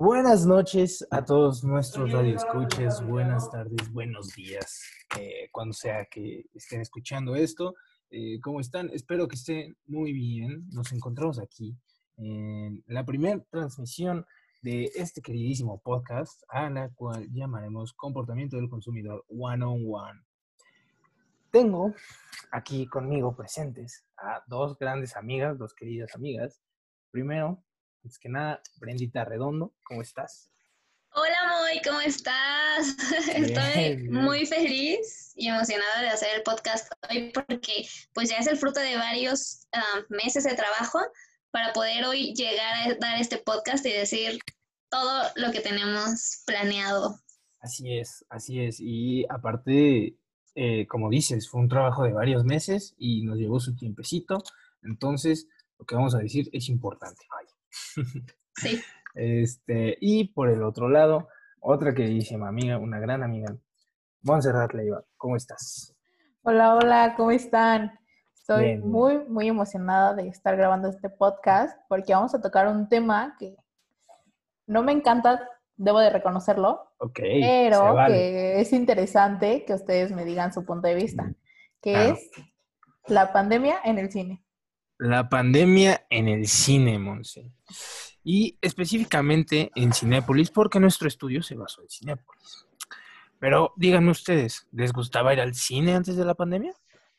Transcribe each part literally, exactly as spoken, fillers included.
Buenas noches a todos nuestros radioescuchas, buenas tardes, buenos días, eh, cuando sea que estén escuchando esto. Eh, ¿Cómo están? Espero que estén muy bien. Nos encontramos aquí en la primera transmisión de este queridísimo podcast, a la cual llamaremos Comportamiento del Consumidor One on One. Tengo aquí conmigo presentes a dos grandes amigas, dos queridas amigas. Primero, antes que nada, Brendita Redondo, ¿cómo estás? Hola Moy, ¿cómo estás? Bien, Estoy bien. muy feliz y emocionada de hacer el podcast hoy porque pues ya es el fruto de varios uh, meses de trabajo para poder hoy llegar a dar este podcast y decir todo lo que tenemos planeado. Así es, así es. Y aparte, eh, como dices, fue un trabajo de varios meses y nos llevó su tiempecito. Entonces, lo que vamos a decir es importante. Vaya. Sí. Este, y por el otro lado, otra queridísima amiga, una gran amiga, Montserrat Leiva, ¿cómo estás? Hola, hola, ¿cómo están? Estoy Bien, bien. muy, muy emocionada de estar grabando este podcast porque vamos a tocar un tema que no me encanta, debo de reconocerlo, Ok, pero se vale. que es interesante que ustedes me digan su punto de vista, que Claro. es la pandemia en el cine. La pandemia en el cine, Monse. Y específicamente en Cinépolis, porque nuestro estudio se basó en Cinépolis. Pero díganme ustedes, ¿les gustaba ir al cine antes de la pandemia?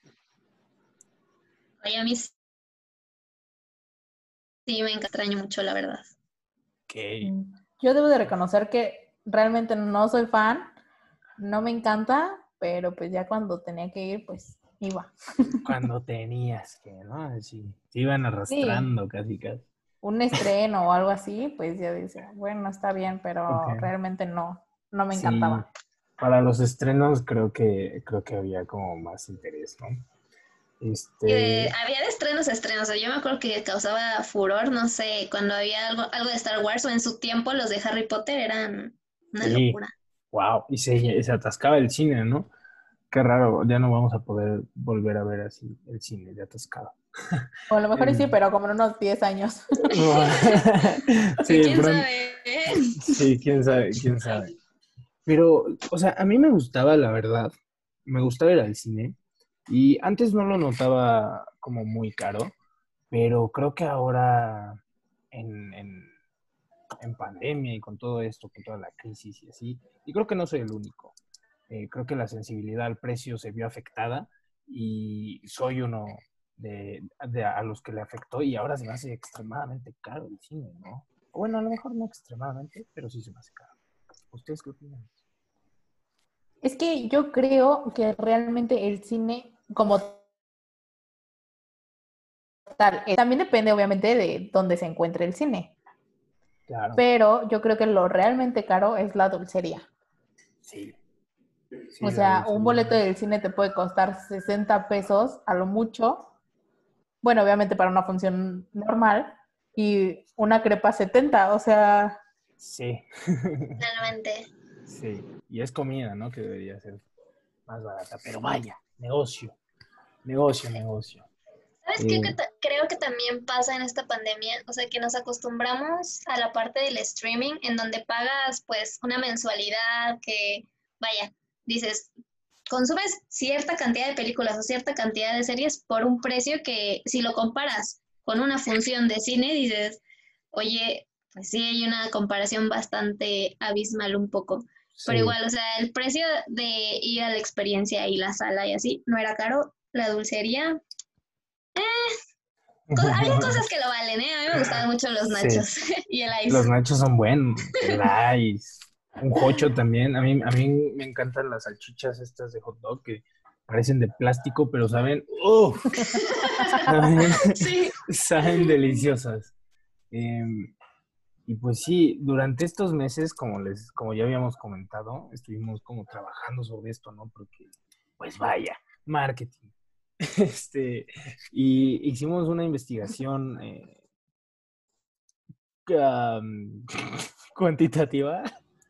Oye, a mí sí me extraño mucho, la verdad. Ok. Yo debo de reconocer que realmente no soy fan, no me encanta, pero pues ya cuando tenía que ir, pues iba. Cuando tenías que, ¿no? Sí, te iban Sí. arrastrando casi, casi. Un estreno o algo así, pues ya decía, bueno, está bien, pero Ok. realmente no, no me Sí, encantaba. para los estrenos creo que, creo que había como más interés, ¿no? Eh, Este, había de estrenos a estrenos, o sea, yo me acuerdo que causaba furor, no sé, cuando había algo, algo de Star Wars o en su tiempo los de Harry Potter eran una sí, locura. wow, y se, se atascaba el cine, ¿no? Qué raro, ya no vamos a poder volver a ver así el cine de atascado. O a lo mejor y sí, Eh, pero como en unos diez años. Sí, Sí, de quién pronto, sabe. sí, quién sabe, quién sabe. Pero, o sea, a mí me gustaba, la verdad, me gustaba ir al cine y antes no lo notaba como muy caro, pero creo que ahora en, en, en pandemia y con todo esto, con toda la crisis y así, y creo que no soy el único, eh, creo que la sensibilidad al precio se vio afectada y soy uno de, de a los que le afectó y ahora se me hace extremadamente caro el cine, ¿no? Bueno, a lo mejor no extremadamente, pero sí se me hace caro. ¿Ustedes qué opinan? Es que yo creo que realmente el cine como tal, eh, también depende obviamente de dónde se encuentre el cine, Claro, pero yo creo que lo realmente caro es la dulcería. sí, sí, O la sea, un dulcería. boleto del cine te puede costar sesenta pesos a lo mucho. Bueno, obviamente para una función normal y una crepa setenta, o sea, Sí, Realmente. sí. Y es comida, ¿no? Que debería ser más barata. Pero vaya, negocio, negocio, negocio. ¿Sabes qué? Eh, Que ta- creo que también pasa en esta pandemia, o sea, que nos acostumbramos a la parte del streaming en donde pagas pues una mensualidad que, vaya, dices, consumes cierta cantidad de películas o cierta cantidad de series por un precio que si lo comparas con una función de cine, dices, oye, pues sí hay una comparación bastante abismal un poco. Pero sí. igual, o sea, el precio de ir a la experiencia y la sala y así no era caro. La dulcería, Co- había cosas que lo valen, ¿eh? A mí me gustaban mucho los Sí, nachos y el los ice. nachos son buenos. El ice. Un jocho también. A mí, a mí me encantan las salchichas estas de hot dog que parecen de plástico, pero saben, ¡uf! Saben, Sí. saben deliciosas. Em, Y pues sí, durante estos meses, como les, como ya habíamos comentado, estuvimos como trabajando sobre esto, ¿no? Porque, pues vaya, marketing. Este, y hicimos una investigación eh, um, cuantitativa,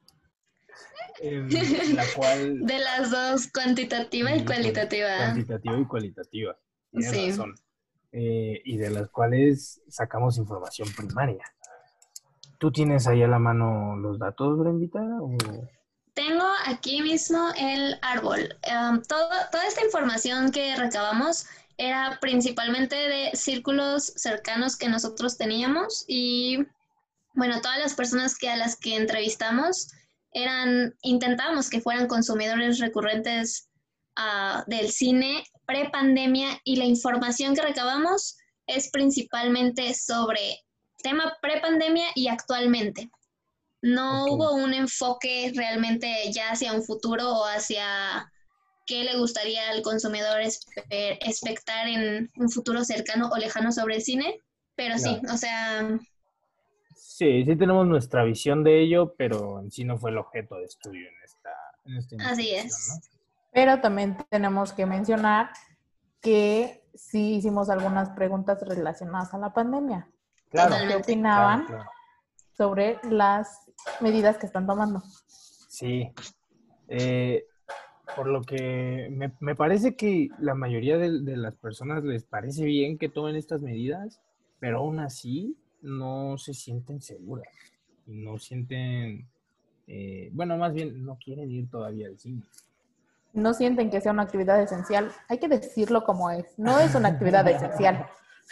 en la cual, De las dos, cuantitativa y y cuan- cualitativa. cuantitativa y cualitativa, tienes Sí. razón, eh, y de las cuales sacamos información primaria. ¿Tú tienes ahí a la mano los datos, Brendita? ¿O... Tengo aquí mismo el árbol. Um, todo, toda esta información que recabamos era principalmente de círculos cercanos que nosotros teníamos y, bueno, todas las personas que a las que entrevistamos eran, intentábamos que fueran consumidores recurrentes uh, del cine pre-pandemia y la información que recabamos es principalmente sobre tema pre-pandemia y actualmente. No Ok. hubo un enfoque realmente ya hacia un futuro o hacia qué le gustaría al consumidor espe- expectar en un futuro cercano o lejano sobre el cine, pero sí, Claro. o sea, Sí, sí tenemos nuestra visión de ello, pero en sí no fue el objeto de estudio en esta, en esta así investigación, ¿no? es. Pero también tenemos que mencionar que sí hicimos algunas preguntas relacionadas a la pandemia. Claro, ¿Qué Totalmente. opinaban claro, claro. sobre las medidas que están tomando? Sí. Eh, por lo que me, me parece que la mayoría de, de las personas les parece bien que tomen estas medidas, pero aún así no se sienten seguras. Y no sienten, eh, bueno, más bien no quieren ir todavía al cine. No sienten que sea una actividad esencial. Hay que decirlo como es. No es una actividad esencial.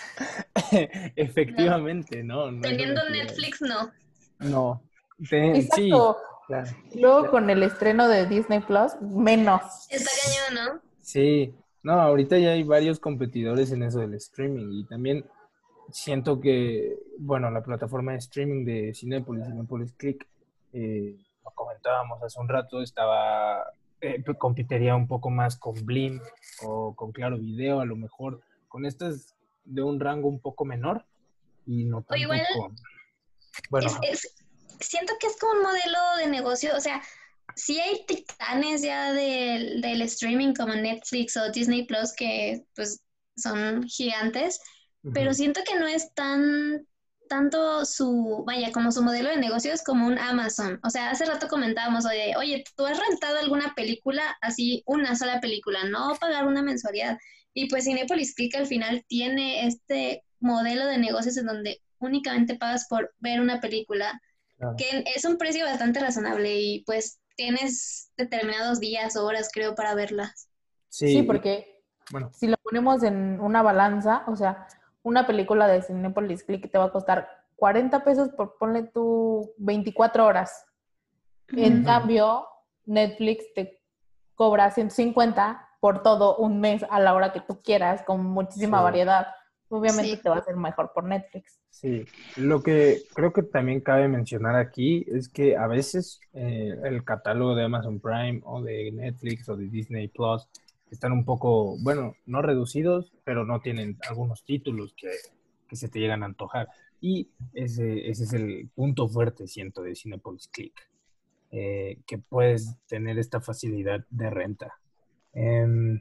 No. Efectivamente, no, no es una Teniendo actividad. Netflix, no. No, te- sí, Exacto. claro. Luego con el estreno de Disney Plus, menos. Está cañón, ¿no? Sí, no, ahorita ya hay varios competidores en eso del streaming y también siento que, bueno, la plataforma de streaming de Cinépolis, Cinépolis Click, eh, lo comentábamos hace un rato, estaba, eh, competiría un poco más con Blim o con Claro Video, a lo mejor con estas de un rango un poco menor y no O tanto igual con, bueno, es, es, siento que es como un modelo de negocio, o sea, sí hay titanes ya del, del streaming como Netflix o Disney Plus que pues son gigantes, pero ujú, siento que no es tan tanto su, vaya, como su modelo de negocios como un Amazon. O sea, hace rato comentábamos, oye, oye, ¿tú has rentado alguna película así, una sola película, no pagar una mensualidad? Y pues Cinépolis Click al final tiene este modelo de negocios en donde únicamente pagas por ver una película, claro. que es un precio bastante razonable y pues tienes determinados días o horas, creo, para verlas. Sí, Sí, y porque bueno, si lo ponemos en una balanza, o sea, una película de Cinepolis Click te va a costar cuarenta pesos por ponle tú veinticuatro horas. En Ujú. ujú, cambio, Netflix te cobra ciento cincuenta por todo un mes a la hora que tú quieras, con muchísima sí. variedad. Obviamente Sí. te va a ser mejor por Netflix. Sí, lo que creo que también cabe mencionar aquí es que a veces eh, el catálogo de Amazon Prime o de Netflix o de Disney Plus están un poco, bueno, no reducidos, pero no tienen algunos títulos que, que se te llegan a antojar. Y ese, ese es el punto fuerte, siento, de Cinepolis Click, eh, que puedes tener esta facilidad de renta. Em,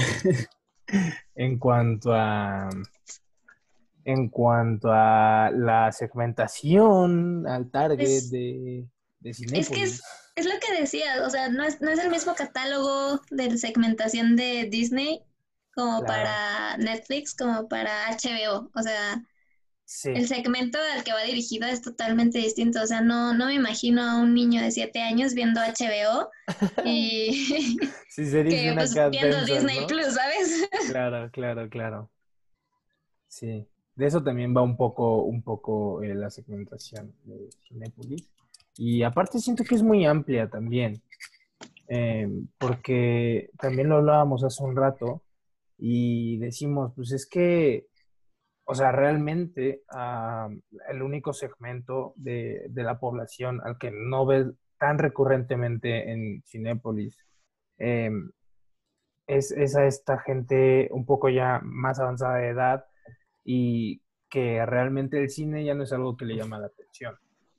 en cuanto a en cuanto a la segmentación, al target Es, de, de es que Cinépolis. es, es lo que decía, o sea, no es, no es el mismo catálogo de segmentación de Disney como Claro, para Netflix, como para H B O. O sea, sí, el segmento al que va dirigido es totalmente distinto. O sea, no, no me imagino a un niño de siete años viendo H B O y sí, series que bien pues acá viendo densas, Disney ¿no? Plus, ¿sabes? Claro, claro, claro. Sí, de eso también va un poco, un poco eh, la segmentación de Cinépolis. Y aparte siento que es muy amplia también, eh, porque también lo hablábamos hace un rato y decimos, pues es que o sea, realmente ah, el único segmento de, de la población al que no ves tan recurrentemente en Cinépolis eh, es, es a esta gente un poco ya más avanzada de edad y que realmente el cine ya no es algo que le llama la atención.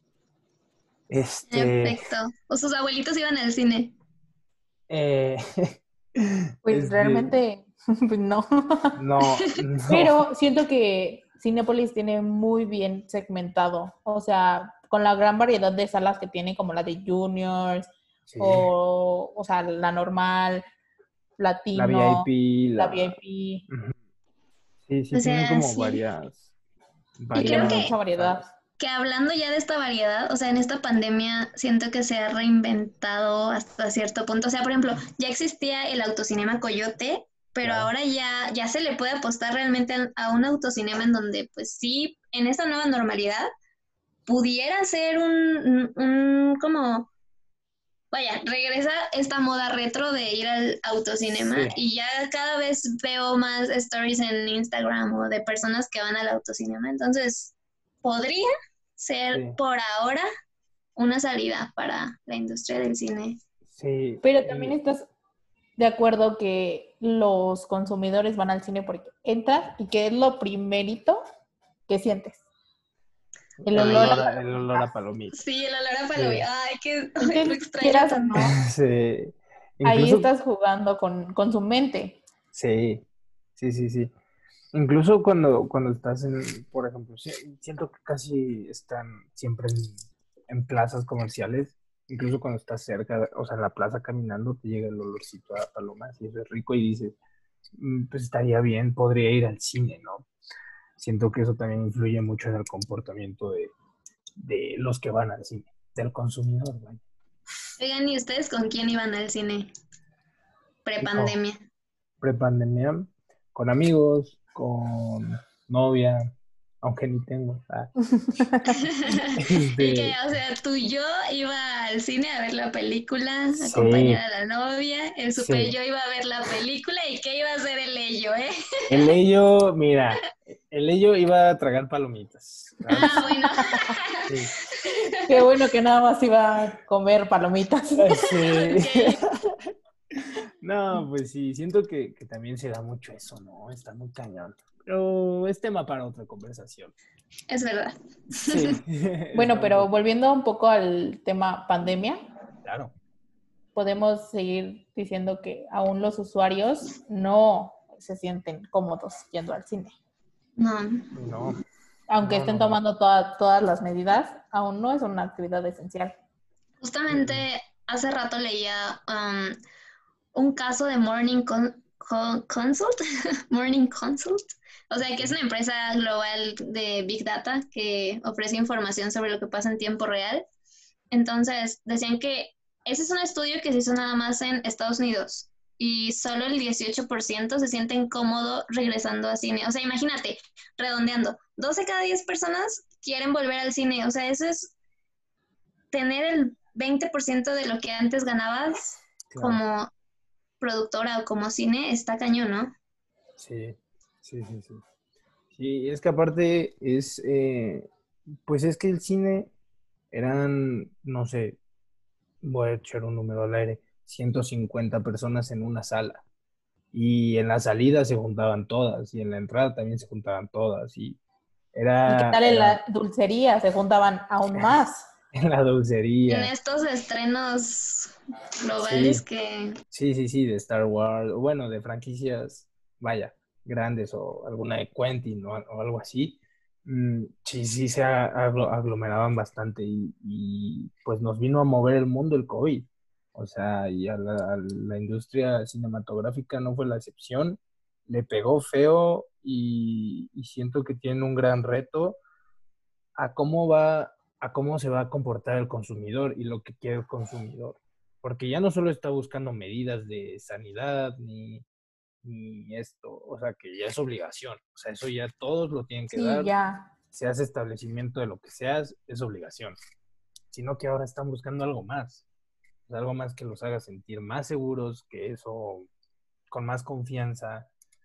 En Este, efecto. O sus abuelitos iban al cine. eh, Pues este, realmente, pues no. no, no, Pero siento que Cinépolis tiene muy bien segmentado, o sea, con la gran variedad de salas que tiene, como la de Juniors, sí, o, o sea, la normal, la Latino, V I P, la la, V I P, ujú, sí, sí O tienen sea, como sí. varias, Y sí creo tiene varias mucha que variedad. salas. que hablando ya de esta variedad, o sea, en esta pandemia siento que se ha reinventado hasta cierto punto. O sea, por ejemplo, ya existía el autocinema Coyote, pero Claro. ahora ya, ya se le puede apostar realmente a, a un autocinema en donde, pues sí, en esta nueva normalidad, pudiera ser un, un, un como, vaya, regresa esta moda retro de ir al autocinema Sí, y ya cada vez veo más stories en Instagram o de personas que van al autocinema. Entonces, podría ser sí, por ahora una salida para la industria del cine. sí. Pero también Y, estás de acuerdo que los consumidores van al cine porque entras y que es lo primerito que sientes. El el olor a olor a, el olor a palomitas. palomitas. Sí, el olor a Sí, palomita. Ay, que ay, lo Entonces, extraño quieras o tanto. no, sí. ahí Incluso, estás jugando con, con su mente. sí, sí, sí, sí. Incluso cuando, cuando estás en, por ejemplo, si- siento que casi están siempre en, en plazas comerciales, incluso cuando estás cerca, o sea, en la plaza caminando, te llega el olorcito a palomas y eso es rico y dices, "Mm, pues estaría bien, podría ir al cine, ¿no?" Siento que eso también influye mucho en el comportamiento de, de los que van al cine, del consumidor, vaya. Oigan, ¿y ustedes con quién iban al cine Yo, prepandemia? prepandemia, con amigos, con novia, aunque ni tengo. Ah, Y que, este, o sea, tú y yo iba al cine a ver la película, sí, acompañar a la novia, el super sí. yo iba a ver la película y qué iba a hacer el ello, ¿eh? El ello, mira, el ello iba a tragar palomitas, claro que Ah, sí. bueno. Sí. Qué bueno que nada más iba a comer palomitas. Ah, sí. Ok, No, pues sí, siento que, que también se da mucho eso, ¿no? Está muy cañón. Pero es tema para otra conversación. es verdad. Sí, Bueno, está un pero poco. volviendo un poco al tema pandemia, Claro, podemos seguir diciendo que aún los usuarios no se sienten cómodos yendo al cine. No, no, Aunque no, no, estén no. tomando toda- todas las medidas, aún no es una actividad esencial. Mm, mm. justamente hace rato leía um, un caso de Morning Con- Con- Consult, Morning Consult, o sea que es Ok, una empresa global de Big Data que ofrece información sobre lo que pasa en tiempo real. Entonces, decían que ese es un estudio que se hizo nada más en Estados Unidos y solo el dieciocho por ciento se siente incómodo regresando al cine. O sea, imagínate, redondeando, dos de cada diez personas quieren volver al cine. O sea, eso es tener el veinte por ciento de lo que antes ganabas claro. como productora o como cine, está cañón, ¿no? Sí, sí, sí, sí. Sí, es que aparte es, eh, pues es que el cine eran, no sé, voy a echar un número al aire, ciento cincuenta personas en una sala. Y en la salida se juntaban todas, y en la entrada también se juntaban todas, y ¿Y qué era, tal en era la dulcería? Se juntaban aún más. en la En dulcería. estos estrenos globales Sí, que sí, sí, sí, de Star Wars, o bueno, de franquicias, vaya, grandes, o alguna de Quentin, o, o algo así. Mm, sí, sí, se a- aglo- aglomeraban bastante, y, y, pues nos vino a mover el mundo el COVID. O sea, y a la, a la industria cinematográfica no fue la excepción. Le pegó feo, y, y siento que tiene un gran reto a cómo va, a cómo se va a comportar el consumidor y lo que quiere el consumidor. Porque ya no solo está buscando medidas de sanidad ni, ni esto, o sea, que ya es obligación. O sea, eso ya todos lo tienen que Sí, dar, ya. seas establecimiento de lo que seas, es obligación. Sino que ahora están buscando algo más. O sea, algo más que los haga sentir más seguros, que eso, con más confianza.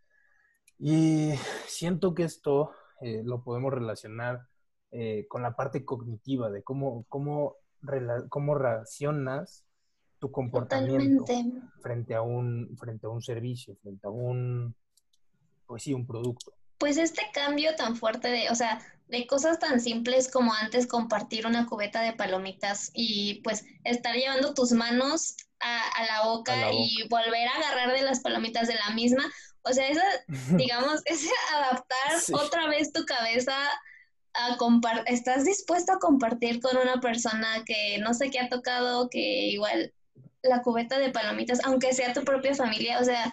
Y siento que esto eh, lo podemos relacionar eh, con la parte cognitiva de cómo, cómo, rela- cómo reaccionas tu comportamiento totalmente. frente a un, frente a un servicio, frente a un, pues sí, un producto. Pues este cambio tan fuerte de, o sea, de cosas tan simples como antes compartir una cubeta de palomitas y pues estar llevando tus manos a, a la boca A la boca. y volver a agarrar de las palomitas de la misma. O sea, esa, digamos, ese adaptar Sí, otra vez tu cabeza a compartir, estás dispuesto a compartir con una persona que no sé qué ha tocado, que igual la cubeta de palomitas, aunque sea tu propia familia, o sea,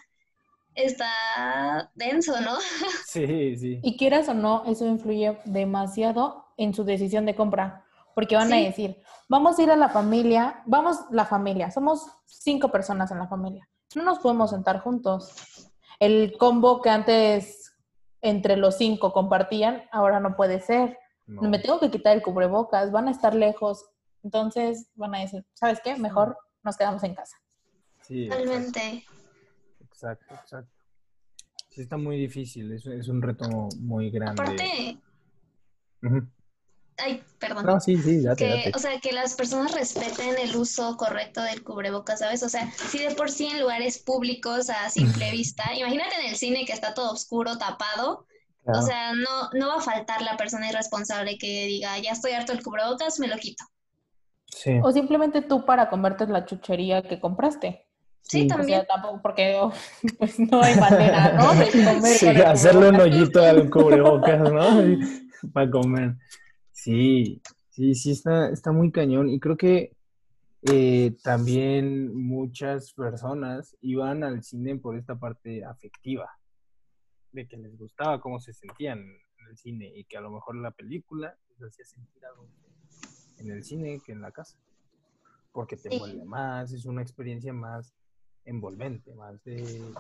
está denso, ¿no? sí, sí, Y quieras o no, eso influye demasiado en su decisión de compra, porque van Sí. a decir, vamos a ir a la familia, vamos la familia, somos cinco personas en la familia, no nos podemos sentar juntos. El combo que antes entre los cinco compartían, ahora no puede ser. No. Me tengo que quitar el cubrebocas, van a estar lejos, entonces van a decir, ¿sabes qué? Mejor nos quedamos en casa. Sí, exacto, Totalmente. exacto, exacto. Sí, está muy difícil, es, es un reto muy grande. Aparte, Ujú. ay, perdón. No, sí, sí, date, Que, date. o sea, que las personas respeten el uso correcto del cubrebocas, ¿sabes? O sea, si de por sí en lugares públicos a simple vista, imagínate en el cine que está todo oscuro, tapado, o Claro. sea, no, no va a faltar la persona irresponsable que diga, ya estoy harto del cubrebocas, me lo quito. Sí, O simplemente tú para comerte la chuchería que compraste. Sí, sí. O también. sea, tampoco, porque oh, pues no hay manera, ¿no? De comer Sí, con el hacerle un cubrebocas. hoyito al cubrebocas, ¿no? Para comer. Sí, sí, sí, está, está muy cañón. Y creo que eh, también muchas personas iban al cine por esta parte afectiva, de que les gustaba cómo se sentían en el cine y que a lo mejor la película les hacía sentir algo en el cine que en la casa, porque te Sí. envuelve más, es una experiencia más envolvente, más de,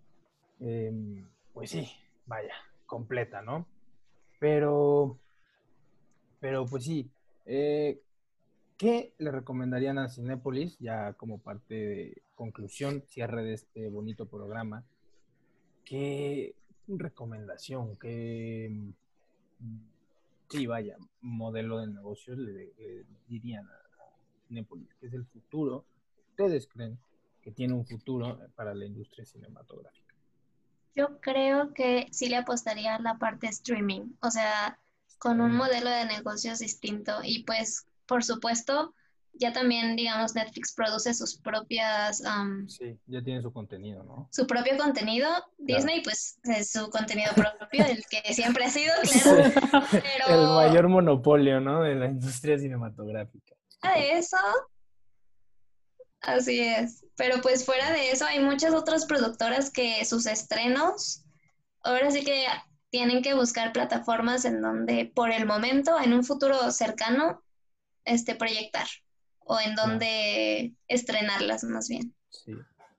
eh, pues sí, vaya, completa, ¿no? Pero, pero pues sí, eh, ¿qué le recomendarían a Cinépolis, ya como parte de conclusión, cierre de este bonito programa? ¿Qué recomendación, qué, mm, sí, vaya, modelo de negocios le, le dirían a, a Cinépolis? ¿Qué es el futuro? ¿Ustedes creen que tiene un futuro para la industria cinematográfica? Yo creo que sí le apostaría a la parte streaming, o sea, con un modelo de negocios distinto y pues, por supuesto, ya también, digamos, Netflix produce sus propias, um, Sí, ya tiene su contenido, ¿no? su propio contenido. Claro. Disney, pues, es su contenido propio, el que siempre ha sido, Sí, claro, el pero mayor monopolio, ¿no? De la industria cinematográfica. fuera de eso, así es. Pero pues fuera de eso, hay muchas otras productoras que sus estrenos ahora sí que tienen que buscar plataformas en donde por el momento, en un futuro cercano, este, proyectar o en Claro. donde estrenarlas más bien. Sí.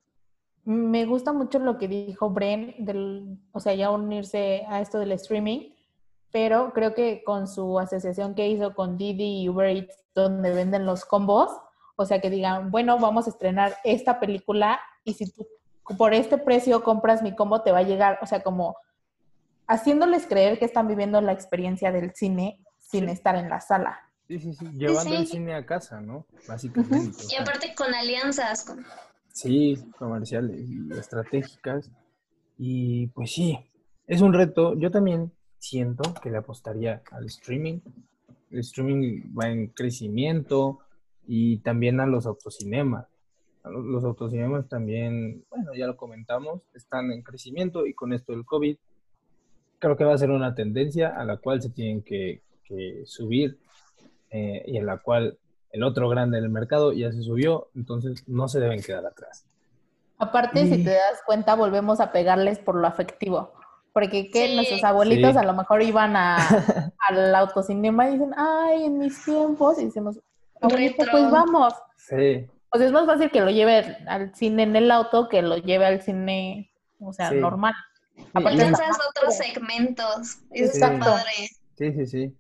Me gusta mucho lo que dijo Bren, del, o sea, ya unirse a esto del streaming, pero creo que con su asociación que hizo con Didi y Uber Eats, donde venden los combos, o sea, que digan, bueno, vamos a estrenar esta película y si tú por este precio compras mi combo, te va a llegar, o sea, como haciéndoles creer que están viviendo la experiencia del cine sin Sí. estar en la sala. Sí, sí, sí, llevando el sí. cine a casa, ¿no? Básicamente. o Y sea, aparte con alianzas, con... sí, comerciales y estratégicas. Y pues sí, es un reto. Yo también siento que le apostaría al streaming. El streaming va en crecimiento y también a los autocinemas. A Los los autocinemas también, bueno, ya lo comentamos, están en crecimiento y con esto del COVID, creo que va a ser una tendencia a la cual se tienen que, que subir eh, y en la cual el otro grande del mercado ya se subió, entonces no se deben quedar atrás. Aparte, si Y te das cuenta, volvemos a pegarles por lo afectivo. Porque que nuestros Sí, abuelitos sí, a lo mejor iban a, al autocinema y dicen, ay, en mis tiempos, y decimos, abuelito, pues retro. vamos. sí, O sea, es más fácil que lo lleve al cine en el auto que lo lleve al cine, o sea, sí. normal. Sí, Aparte y- está Alcanzas más otros cómodo. segmentos. Eso está sí, Exacto. padre. sí, sí, sí.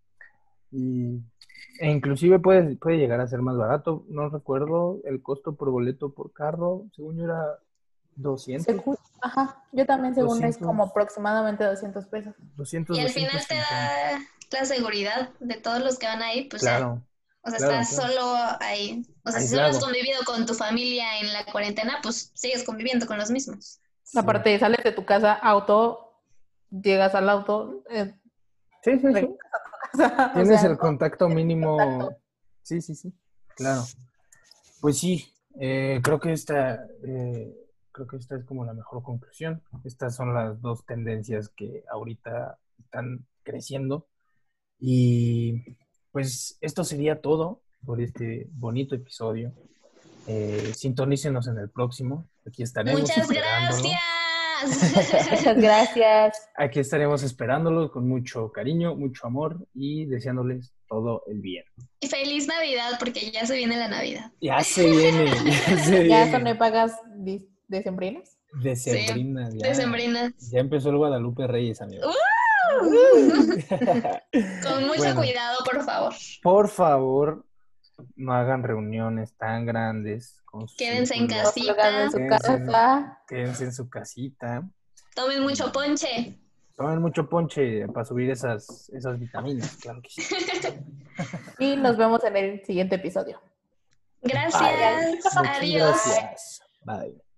Y, e inclusive puede, puede llegar a ser más barato. No recuerdo el costo por boleto por carro, según yo era doscientos, Segu- Ajá, yo también según es como doscientos, aproximadamente doscientos pesos. Y doscientos, al doscientos final te cincuenta. da la seguridad de todos los que van ahí, pues ya. Claro, O sea, claro, estás claro. solo ahí. O sea, si solo has Aislado. convivido con tu familia en la cuarentena, pues sigues conviviendo con los mismos. Sí. Aparte, sales de tu casa, auto, llegas al auto, eh, Sí, sí, sí. regresas a tu casa, o Tienes sea, el no contacto tienes contacto. mínimo. Sí, sí, sí. Claro. Pues sí, eh, creo que esta, eh, creo que esta es como la mejor conclusión. Estas son las dos tendencias que ahorita están creciendo. Y pues esto sería todo por este bonito episodio. Eh, sintonícenos en el próximo. Aquí estaremos Muchas esperándolo. gracias. más. Muchas gracias. Aquí estaremos esperándolos con mucho cariño, mucho amor y deseándoles todo el bien. Y feliz Navidad, porque ya se viene la Navidad. Ya se viene, ya se ¿Ya viene. son épocas dis- decembrinas? Decembrina, Sí, ya. decembrinas. Ya empezó el Guadalupe Reyes, amigos. Con mucho Bueno, cuidado, por favor. por favor, no hagan reuniones tan grandes con sus Quédense en círculos. casita. Salgan en su Quédense en- casa. Quédense en su casita. Tomen mucho ponche. Tomen mucho ponche para subir esas, esas vitaminas, claro que sí. Y nos vemos en el siguiente episodio. Gracias. Bye. Muchas Adiós. gracias. Bye.